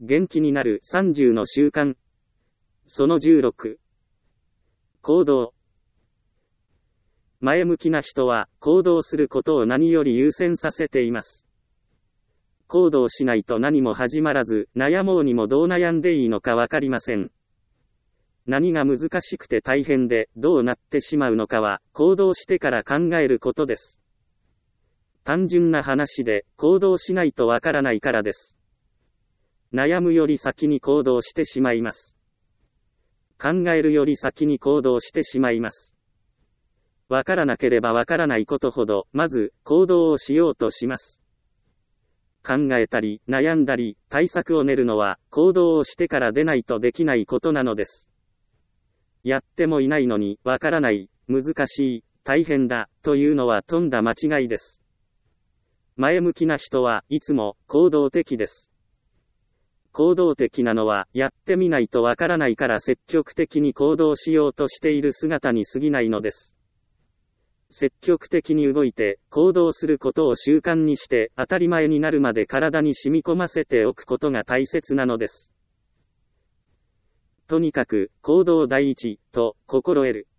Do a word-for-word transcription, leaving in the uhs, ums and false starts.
元気になるさんじゅうの習慣。そのじゅうろく。行動。前向きな人は行動することを何より優先させています。行動しないと何も始まらず、悩もうにもどう悩んでいいのかわかりません。何が難しくて大変でどうなってしまうのかは行動してから考えることです。単純な話で行動しないとわからないからです。悩むより先に行動してしまいます。考えるより先に行動してしまいます。わからなければわからないことほどまず行動をしようとします。考えたり悩んだり対策を練るのは行動をしてからでないとできないことなのです。やってもいないのにわからない、難しい、大変だというのはとんだ間違いです。前向きな人はいつも行動的です。行動的なのはやってみないとわからないから積極的に行動しようとしている姿に過ぎないのです。積極的に動いて行動することを習慣にして当たり前になるまで体に染み込ませておくことが大切なのです。とにかく行動第一と心得る。